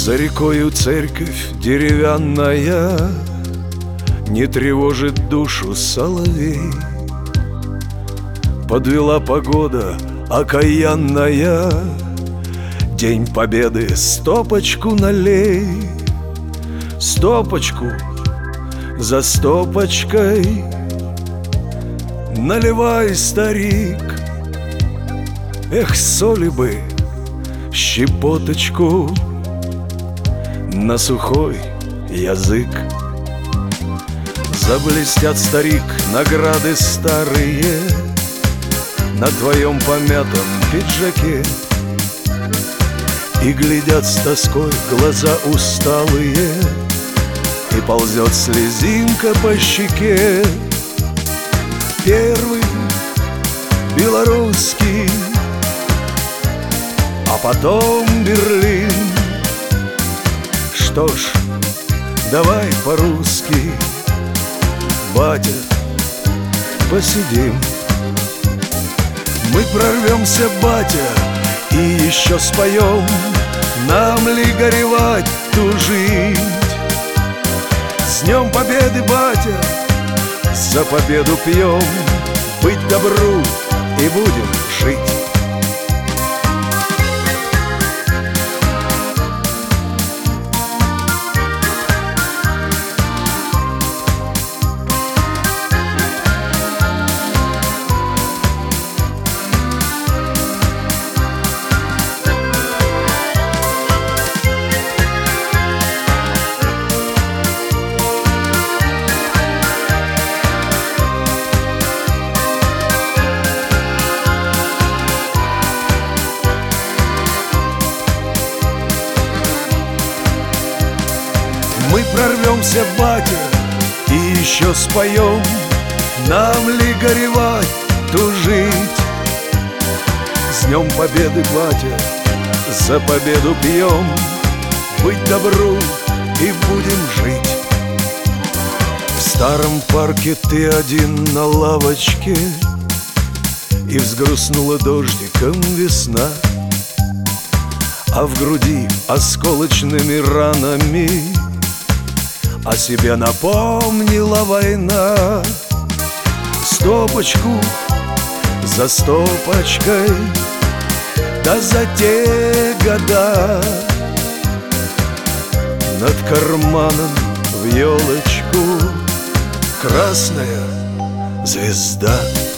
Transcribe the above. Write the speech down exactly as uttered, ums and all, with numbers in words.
За рекою церковь деревянная, не тревожит душу соловей. Подвела погода окаянная, День Победы, стопочку налей. Стопочку за стопочкой наливай, старик. Эх, соли бы щепоточку на сухой язык. Заблестят, старик, награды старые на твоем помятом пиджаке, и глядят с тоской глаза усталые, и ползет слезинка по щеке. Первый белорусский, а потом Берлин. Что ж, давай по-русски, батя, посидим. Мы прорвемся, батя, и еще споем. Нам ли горевать, тужить? С Днем Победы, батя, за победу пьем. Быть добру и будем жить. Мы прорвемся, батя, и еще споем. Нам ли горевать, тужить? С Днем Победы, батя, за победу пьем. Быть добру и будем жить. В старом парке ты один на лавочке, и взгрустнула дождиком весна, а в груди осколочными ранами о себе напомнила война. Стопочку за стопочкой, да за те года над карманом в елочку красная звезда.